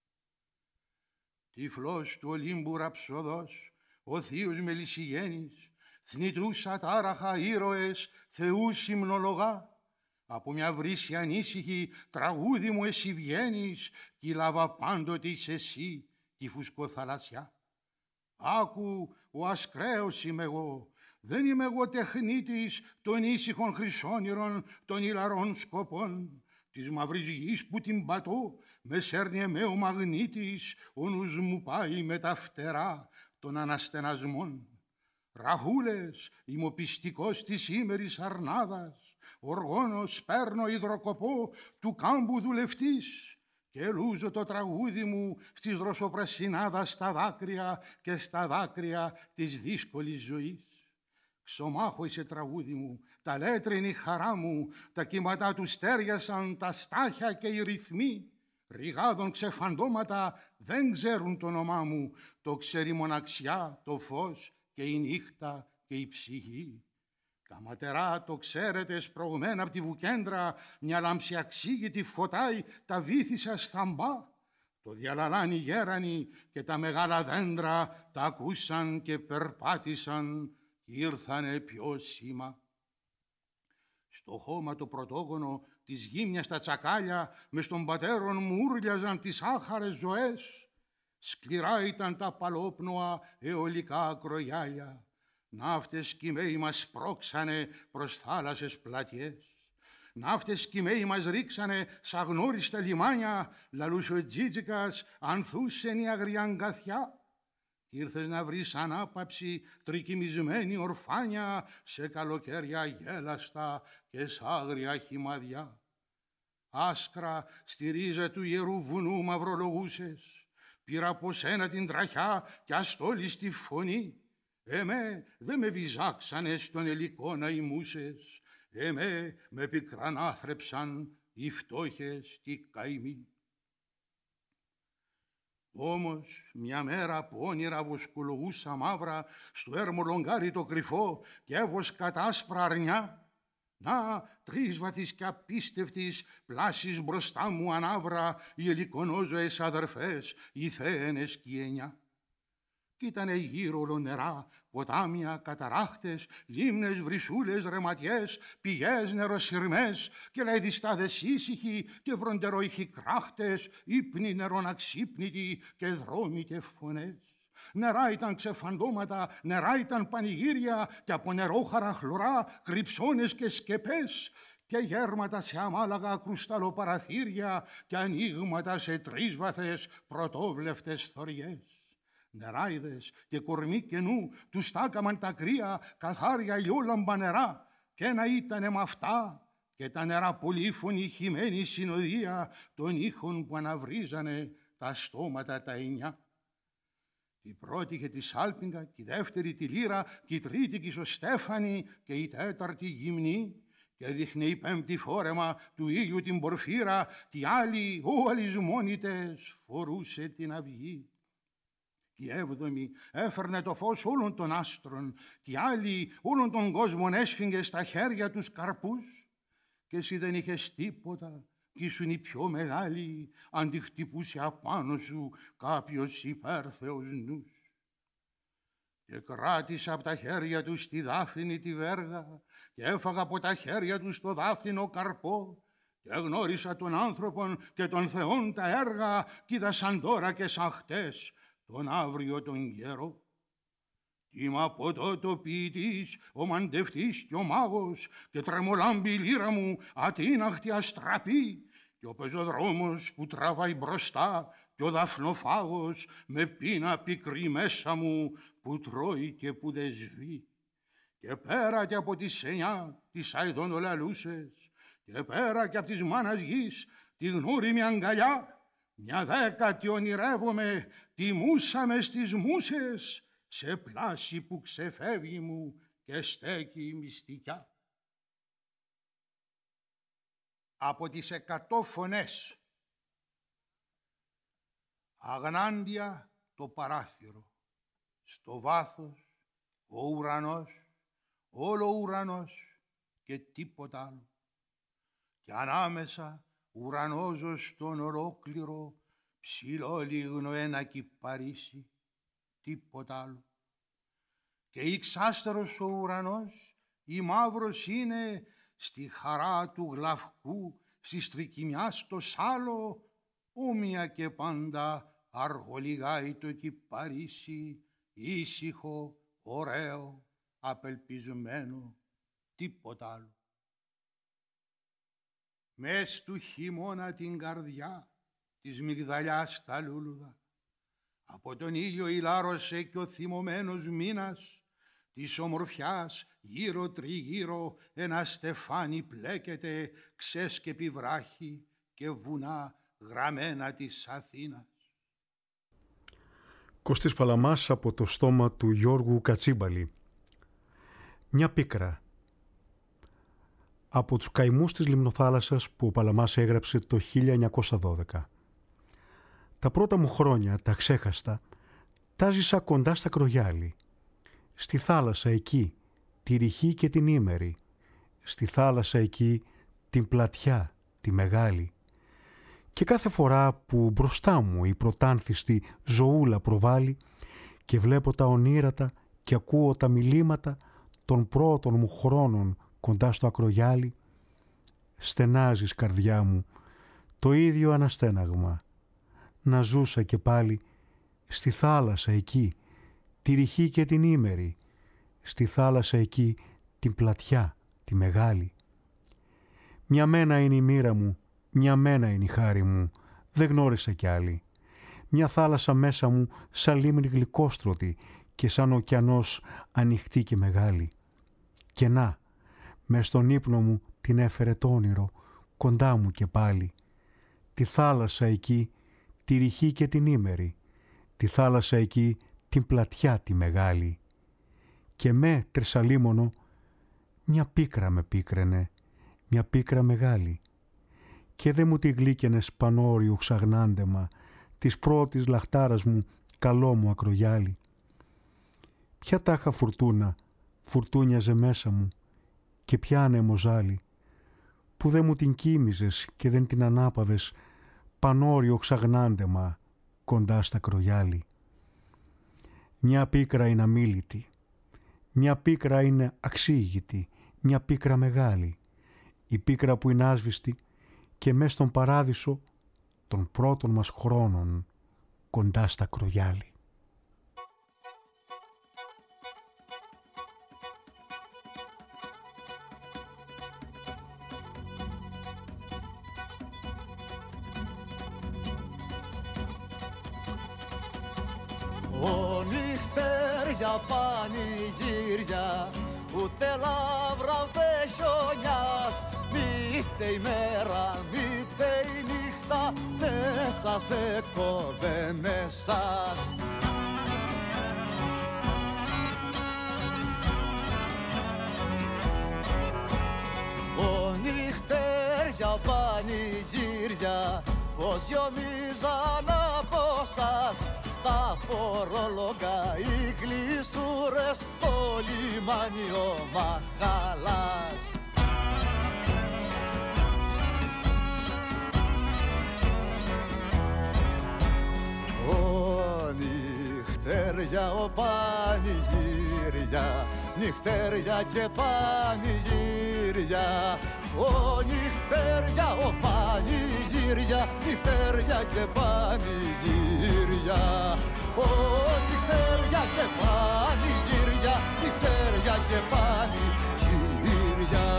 Τυφλός του Ολύμπου ραψοδός, ο θείος Μελισσηγένης, θνητούσα τάραχα ήρωες θεούς υμνολογά. Από μια βρύση ανήσυχη τραγούδι μου εσύ βγαίνεις κι λάβα πάντοτε είσαι εσύ τη φουσκοθαλασσιά. Άκου, ο Ασκραίος είμαι εγώ, δεν είμαι εγώ τεχνίτης των ήσυχων χρυσόνυρων των ηλαρών σκοπών, της μαύρης γης που την πατώ με σέρνει εμέ ο μαγνήτης, ο νους μου πάει με τα φτερά των αναστενασμών. Ραχούλες, είμαι ο πιστικός της ήμερης αρνάδας, οργώνω, σπέρνω, υδροκοπώ του κάμπου δουλευτής και λούζω το τραγούδι μου στις δροσοπρασινάδα στα δάκρυα και στα δάκρυα της δύσκολης ζωής. Ξομάχω είσαι τραγούδι μου, τα λέτρα είναι η χαρά μου, τα κύματα του στέριασαν τα στάχια και οι ρυθμοί. Ριγάδων ξεφαντώματα δεν ξέρουν το όνομά μου, το ξέρει η μοναξιά, το φως και η νύχτα και η ψυχή. Καματερά το ξέρετε σπρωγμένα από τη βουκέντρα, μια λάμψη αξίγητη φωτάει τα βήθη σας θαμπά. Το διαλαλάνι γέρανοι και τα μεγάλα δέντρα τα ακούσαν και περπάτησαν και ήρθανε πιο σήμα. Στο χώμα το πρωτόγονο της γύμνιας τα τσακάλια με στον πατέρον μου ούρλιαζαν τις άχαρες ζωές. Σκληρά ήταν τα παλόπνοα αιωλικά ακρογιάλια. Ναύτες κυμαίοι μας πρόξανε προς θάλασσες πλατιές. Ναύτες κυμαίοι μας ρίξανε σ' αγνώριστα λιμάνια, λαλούσε ο Τζίτζικας, ανθούσεν η αγριά αγκαθιά. Ήρθες να βρεις ανάπαυση τρικυμισμένη ορφάνια σε καλοκαίρια γέλαστα και σ' άγρια χυμαδιά. Άσκρα στη ρίζα του ιερού βουνού μαυρολογούσες, πήρα από σένα την τραχιά κι αστόλιστη φωνή. Εμέ δε με βυζάξανε στον ελικό να ημούσες, εμέ με πικρανάθρεψαν οι φτώχες και οι καημοί. Όμως μια μέρα που όνειρα βοσκολογούσα μαύρα στο έρμο λογκάρι το κρυφό και έβοσκα τα άσπρα αρνιά, να τρεις βαθείς κι απίστευτης πλάσεις μπροστά μου ανάβρα οι ελικονόζωες αδερφές, οι θέενες κι οι εννιά. Κι ήτανε γύρω όλο νερά, ποτάμια, καταράχτες, λίμνες, βρυσούλες, ρεματιές, πηγές, νεροσυρμές και λαϊδιστάδες ήσυχοι και βροντερόηχοι κράχτες, ύπνοι νερών αξύπνητοι και δρόμοι και φωνές. Νερά ήταν ξεφαντώματα, νερά ήταν πανηγύρια και από νερόχαρα χλωρά, κρυψώνες και σκεπές και γέρματα σε αμάλαγα κρουσταλοπαραθύρια και ανοίγματα σε τρίσβαθες πρωτόβλευτες θωριές. Νεράιδες και κορμί καινού τους τάκαμαν τα κρύα καθάρια ηλιόλαμπα νερά και ένα ήτανε μ' αυτά και τα νερά πολύφωνη χυμένη συνοδεία των ήχων που αναβρίζανε τα στόματα τα εννιά. Η πρώτη είχε τη Σάλπιγγα, και η δεύτερη τη Λύρα, και η τρίτη και η Σωστέφανη, και η τέταρτη γυμνή, και δείχνε η πέμπτη φόρεμα του ήλιου την πορφύρα, τη άλλη όλης μόνητες φορούσε την αυγή. Η έβδομη έφερνε το φως όλων των άστρων, και η άλλη όλων των κόσμων έσφιγγε στα χέρια τους καρπούς, και εσύ δεν είχες τίποτα, κι ήσουν η πιο μεγάλη, αν τη χτυπούσε απάνω σου κάποιος υπέρθεος νους. Και κράτησα από τα χέρια τους τη δάφνη τη βέργα, και έφαγα από τα χέρια τους το δάφνινο καρπό, και γνώρισα τον άνθρωπον και των θεών τα έργα, κι είδα σαν τώρα και σαν χτες τον αύριο τον καιρό. Είμαι από τότε ο ποιητής, ο μαντευτής και ο μάγος, και τρεμολάμπει η λύρα μου ατείναχτη αστραπή, και ο πεζοδρόμος που τραβάει μπροστά, και ο δαφνοφάγος με πείνα πικρή μέσα μου που τρώει και που δεν σβεί. Και πέρα και από τις εννιά της αηδονολαλούσες, και πέρα και από της μάνας γης τη γνώριμη αγκαλιά, μια δέκατη ονειρεύομαι τη μούσα μες στις μούσες, σε πλάση που ξεφεύγει μου και στέκει η μυστικιά. Από τις εκατό φωνές, αγνάντια το παράθυρο, στο βάθος ο ουρανός, όλο ο ουρανός και τίποτα άλλο. Και ανάμεσα ουρανός στον ολόκληρο, ψηλό λίγνο ένα κυπαρίσι, τίποτα άλλο. Και ηξάστερος ο ουρανός, η μαύρος είναι στη χαρά του γλαυκού, στη στρικυμιά στο σάλο, όμοια και πάντα αργολιγάει το κυπαρίσι, ήσυχο, ωραίο, απελπισμένο, τίποτα άλλο. Μες του χειμώνα την καρδιά της μυγδαλιάς τα λούλουδα, από τον ήλιο ηλάρωσε και ο θυμωμένος μήνας, της ομορφιάς γύρω τριγύρω ένα στεφάνι πλέκεται, ξέσκεπη βράχη και βουνά γραμμένα της Αθήνας. Κωστής Παλαμάς από το στόμα του Γιώργου Κατσίμπαλη. Μια πίκρα. Από τους καημούς της Λιμνοθάλασσας που ο Παλαμάς έγραψε το χίλια εννιακόσια δώδεκα. Τα πρώτα μου χρόνια, τα ξέχαστα, τα ζήσα κοντά στα Κρογιάλι. Στη θάλασσα εκεί, τη ρηχή και την ήμερη. Στη θάλασσα εκεί, την πλατιά, τη μεγάλη. Και κάθε φορά που μπροστά μου η πρωτάνθιστη ζωούλα προβάλλει και βλέπω τα ονείρατα και ακούω τα μιλήματα των πρώτων μου χρόνων κοντά στο Ακρογιάλι, στενάζεις καρδιά μου το ίδιο αναστέναγμα. Να ζούσα και πάλι στη θάλασσα εκεί, τη ρηχή και την ήμερη, στη θάλασσα εκεί την πλατιά, τη μεγάλη. Μια μένα είναι η μοίρα μου, μια μένα είναι η χάρη μου, δεν γνώρισα κι άλλη. Μια θάλασσα μέσα μου σαν λίμνη γλυκόστρωτη και σαν ωκεανός ανοιχτή και μεγάλη. Και να, μες στον ύπνο μου την έφερε το όνειρο, κοντά μου και πάλι. Τη θάλασσα εκεί, τη ρηχή και την ήμερη, τη θάλασσα εκεί την πλατιά τη μεγάλη. Και με τρισαλίμωνο μια πίκρα με πίκραινε, μια πίκρα μεγάλη. Και δε μου τη γλύκαινες πανόριου ξαγνάντεμα, της πρώτης λαχτάρας μου καλό μου Ακρογιάλι. Ποια τάχα φουρτούνα φουρτούνιαζε μέσα μου και ποια ανεμοζάλι, που δεν μου την κοίμιζες και δεν την ανάπαβες πανόριο ξαγνάντεμα κοντά στα Ακρογιάλι. Μια πίκρα είναι αμίλητη, μια πίκρα είναι αξίγητη, μια πίκρα μεγάλη, η πίκρα που είναι άσβηστη και μες στον παράδεισο των πρώτων μας χρόνων κοντά στα Ακρογιάλι. Ο νύχτερζια πανηγύρια, ούτε λαύρα ούτε χιονιάς, μη Μήτε ημέρα, μήτε η νύχτα, μέσα σε κόβε σας. Ο νυχτέρια πανηγύρια, πως γιομίζαν από σας τα πορολόγα, οι γλυσούρες, το λιμάνι ο Μαχαλάς. Ο νυχτέρια, ο πανηγύρια, νυχτέρια και πανηγύρια. Ο νυχτέρια, ο πανηγύρια, νυχτέρια και πανηγύρια. Ο νυχτέρια και πανηγύρια, νυχτέρια και πανηγύρια.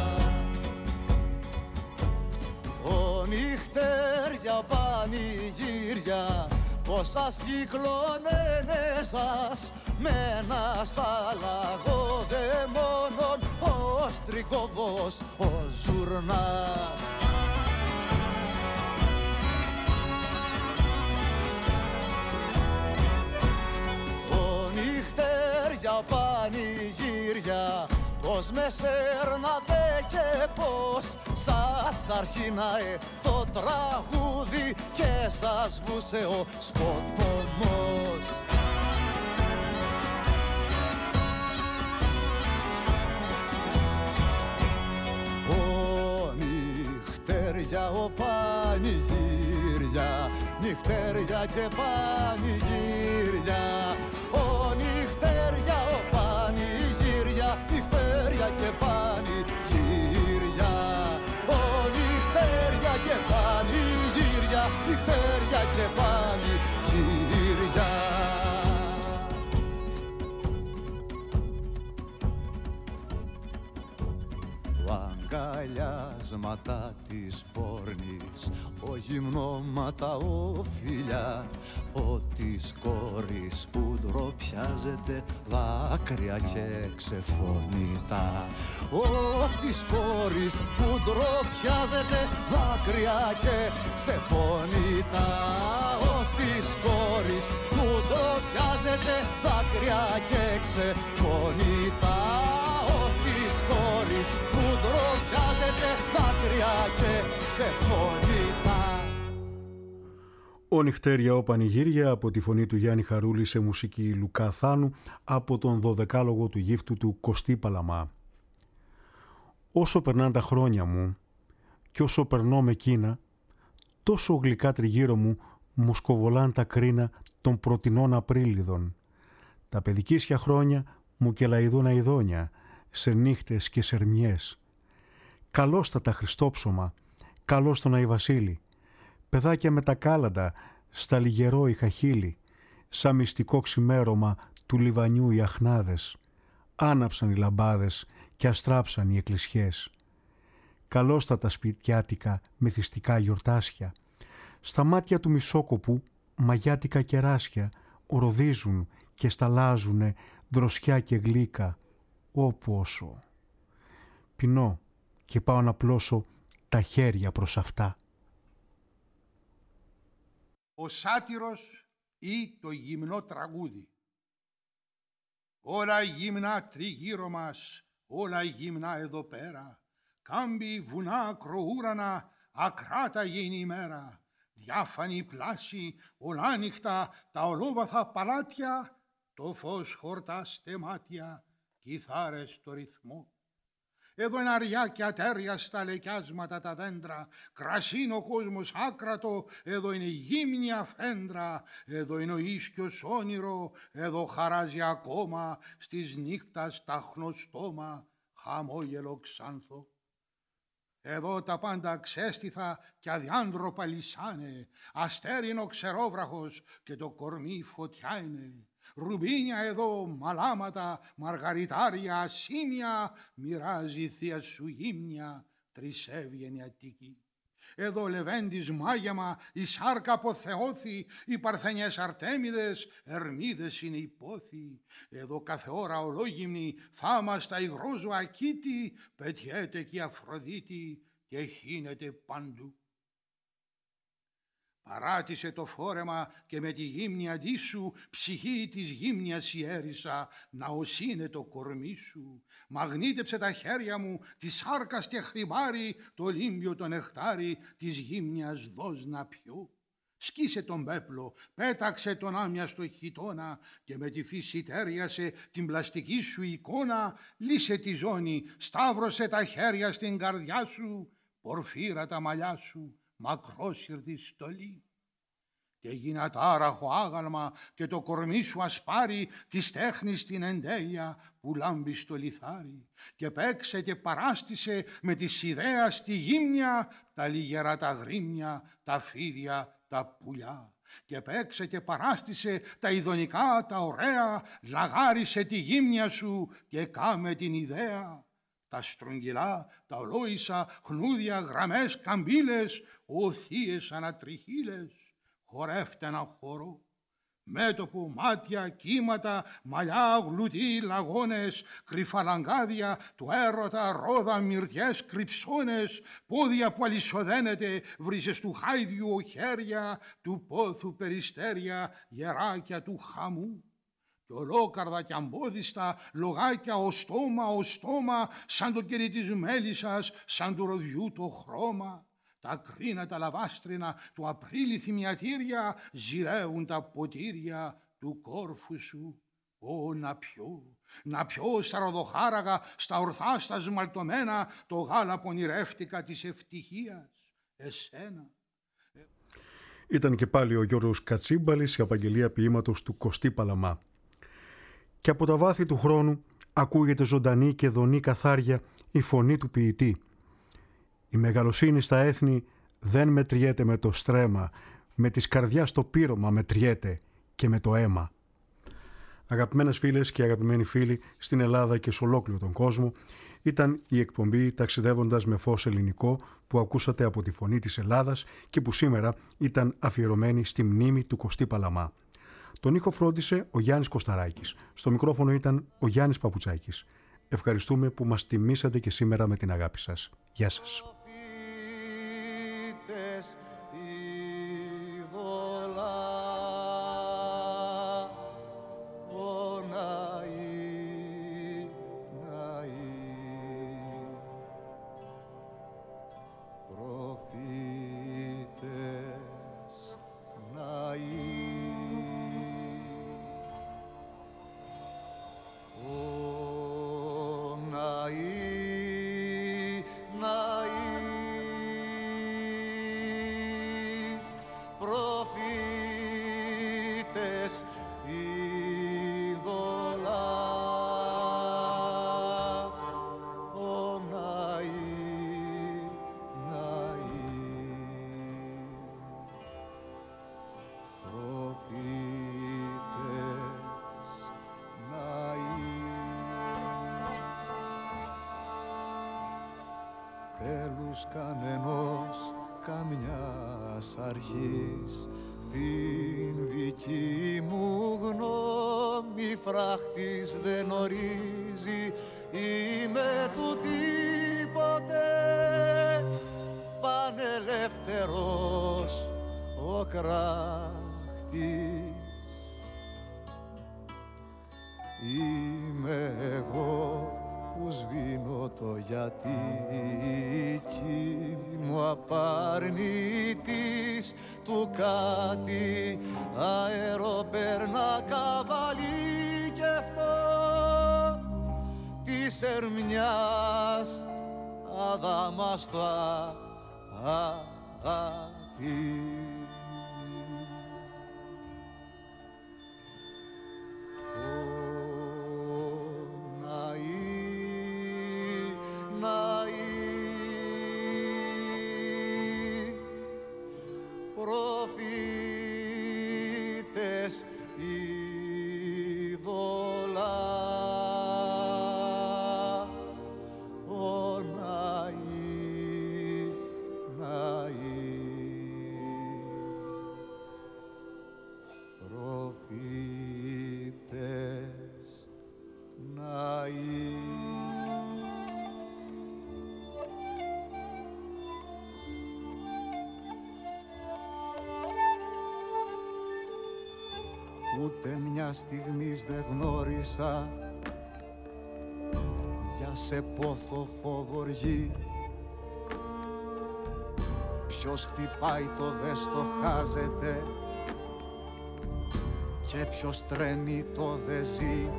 Ο νυχτέρια, πανηγύρια, πως σας κυκλώνενε σας με ένα σάλαγο δαιμόνων, ο Στρικοβός, ο Ζουρνάς. Ο νυχτέρια, πανηγύρια, πως με σέρνατε και πως σας αρχίναε το τραγούδι και σας βούσε ο σκοτωμός. Ο νυχτέρια, ο πανηγύρια, νυχτέρια και πανηγύρια. Ο νυχτέρια, ο πανηγύρια, νυχτέρια και πανηγύρια. Ο νυχτέρια και πανηγύρια, νυχτέρια και πανηγύρια. Αγκαλιάσματα της πόρνης, ο γυμνώματα ο φιλιά, ο της κόρης που ντροπιάζεται δάκρυα και ξεφωνητά. Ο της κόρης που ντροπιάζεται δάκρυα και ξεφωνητά. Ο της κόρης που ντροπιάζεται δάκρυα και ξεφωνητά. Ο της κόρης που ντροπιάζεται δάκρυα και ξεφωνητά. Ο νυχτέρια, ο πανηγύρια, από τη φωνή του Γιάννη Χαρούλη σε μουσική Λουκά Θάνου, από τον δωδεκάλογο του γύφτου του Κωστή Παλαμά. Όσο περνάνε τα χρόνια μου κι όσο περνώ με εκείνα, τόσο γλυκά τριγύρω μου μου σκοβολάν τα κρίνα των πρωτινών Απρίλιδων. Τα παιδικίσια χρόνια μου κελαϊδούν αηδόνια σε νύχτες και σερμιές. Καλώς τα τα Χριστόψωμα, καλώς τον Αϊβασίλη, παιδάκια με τα κάλαντα στα λιγερόιχα χείλη, σαν μυστικό ξημέρωμα του λιβανιού οι αχνάδες. Άναψαν οι λαμπάδες και αστράψαν οι εκκλησιές. Καλώς τα τα σπιτιάτικα μυθιστικά γιορτάσια, στα μάτια του μισόκοπου μαγιάτικα κεράσια οροδίζουν και σταλάζουνε δροσιά και γλύκα. Ω πόσο! Πεινώ και πάω να πλώσω τα χέρια προς αυτά. Ο σάτυρος ή το γυμνό τραγούδι. Όλα γυμνά τριγύρω μας, όλα γυμνά εδώ πέρα. Κάμπι, βουνά, ακροούρανα, ακράτα γίνει η μέρα. Διάφανη πλάση, ολάνυχτα, τα ολόβαθα παλάτια, το φως χορτάστε μάτια, κιθάρες στο ρυθμό. Εδώ είναι αριά και ατέρια στα λεκιάσματα τα δέντρα, κρασί είναι ο κόσμος άκρατο, εδώ είναι γύμνια φέντρα, εδώ είναι ο ίσκιος όνειρο, εδώ χαράζει ακόμα στις νύχτας τάχνο στόμα, χαμόγελο ξάνθο. Εδώ τα πάντα ξέστηθα και αδιάντροπα λυσάνε, αστέρι είναι ο ξερόβραχος και το κορμί φωτιά είναι. Ρουμπίνια εδώ, μαλάματα, μαργαριτάρια, ασήμια, μοιράζει η θεία σου γύμνια, τρισέβγαινη Αττική. Εδώ λεβέντης μάγεμα, η σάρκα αποθεώθη, οι παρθενιές Αρτέμιδες, Ερμίδες είναι η πόθη. Εδώ κάθε ώρα ολόγυμνη, θάμαστα υγρόζω ακίτη, πετιέται και η Αφροδίτη και χύνεται παντού. Παράτησε το φόρεμα και με τη γύμνη αντίσου ψυχή της γύμνιας η έρισα να οσύνε το κορμί σου. Μαγνήτεψε τα χέρια μου τη σάρκας και χρυμάρι, το λίμπιο το νεκτάρι της γύμνιας δώσ' να πιω. Σκίσε τον πέπλο, πέταξε τον άμια στο χιτώνα και με τη φύση τέριασε την πλαστική σου εικόνα. Λύσε τη ζώνη, σταύρωσε τα χέρια στην καρδιά σου, πορφύρα τα μαλλιά σου, μακρόσυρτη στολή. Και γίνει ατάραχο άγαλμα και το κορμί σου ασπάρει της τέχνης την εντέλεια που λάμπει στο λιθάρι. Και παίξε και παράστησε με της ιδέας τη γύμνια τα λιγερά τα γρήμια, τα φίδια, τα πουλιά. Και παίξε και παράστησε τα ειδονικά, τα ωραία, λαγάρισε τη γύμνια σου και κάμε την ιδέα. Τα στρογγυλά, τα ολόησα, χνούδια, γραμμές, καμπύλες, οθείες ανατριχύλες, χορεύτε ένα χορό. Μέτωπο, μάτια, κύματα, μαλλιά, γλουτί, λαγώνες, κρυφαλαγκάδια, του έρωτα, ρόδα, μυρτιές, κρυψώνες, πόδια που αλυσοδένεται, βρύσες του χάιδιου οχέρια, του πόθου περιστέρια, γεράκια του χαμού. Και ολόκαρδα και αμπόδιστα, λογάκια ο στόμα, ο στόμα, σαν το κερί της μέλισσας, σαν του ροδιού το χρώμα. Τα κρίνα τα λαβάστρινα του Απρίλη θυμιατήρια, ζηλεύουν τα ποτήρια του κόρφου σου. Ω, να πιω, να πιω στα ροδοχάραγα, στα ορθά, στα σμαλτωμένα, το γάλα πονηρεύτηκα της ευτυχίας, εσένα. Ήταν και πάλι ο Γιώργος Κατσίμπαλης, η απαγγελία ποίηματος του Κωστή Παλαμά. Και από τα βάθη του χρόνου ακούγεται ζωντανή και δονή καθάρια η φωνή του ποιητή. Η μεγαλοσύνη στα έθνη δεν μετριέται με το στρέμα, με της καρδιάς το πείρωμα μετριέται και με το αίμα. Αγαπημένες φίλες και αγαπημένοι φίλοι στην Ελλάδα και σε ολόκληρο τον κόσμο, ήταν η εκπομπή «Ταξιδεύοντας με φως ελληνικό» που ακούσατε από τη Φωνή της Ελλάδας και που σήμερα ήταν αφιερωμένη στη μνήμη του Κωστή Παλαμά. Τον ήχο φρόντισε ο Γιάννης Κωσταράκης. Στο μικρόφωνο ήταν ο Γιάννης Παπουτσάκης. Ευχαριστούμε που μας τιμήσατε και σήμερα με την αγάπη σας. Γεια σας. Κανενός καμιάς αρχής την δική μου γνώμη φράχτης δεν ορίζει, είμαι του τίποτε πανελεύθερος ο κράχτης. Είμαι εγώ που σβήνω το γιατί κι μου απαρνητής του κάτι αεροπέρνα καβαλή και αυτό της ερμιάς αδάμαστα άτι. Προφήτες ειδωλά ο ναή, ναή. Προφήτες ναή. ούτε μια στιγμής δεν γνώρισα για σε πόθο φοβοργή. Ποιος χτυπάει το δε στοχάζεται και ποιος τρέμει το δε ζει.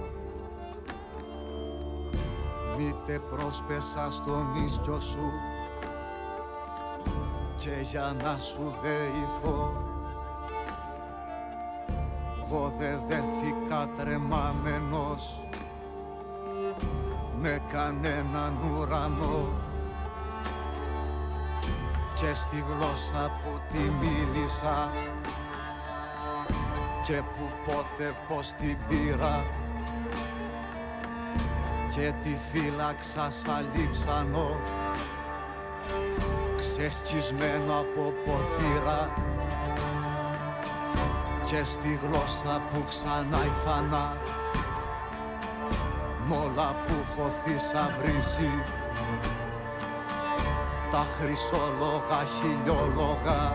Μήτε πρόσπεσα στον ίσκιο σου και για να σου δεηθώ εγώ δε δέθηκα τρεμάμενος με κανέναν ουρανό και στη γλώσσα που τη μίλησα και που πότε πως την πήρα και τη φύλαξα σαν λείψανο ξεσκισμένο από πορφύρα και στη γλώσσα που ξανά υφανά μ' όλα που έχω θησαυρίσει τα χρυσόλογα χιλιόλογα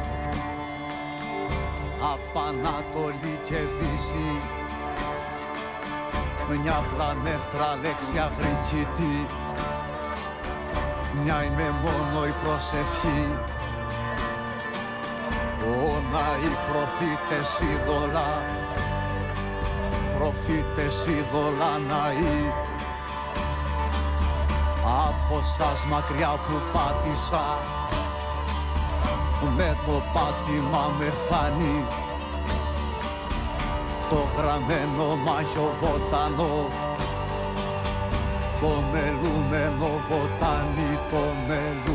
απ' Ανατολή και Δύση μια πλανεύτρα λέξη αγρικητή μια είναι μόνο η προσευχή. Όνα οι προφήτες είδωλα, προφήτες είδωλα ναοί από σας μακριά που πάτησα με το πάτημα με φανεί το γραμμένο μάγιο βότανο το μελούμενο βοτάνι το μελούμενο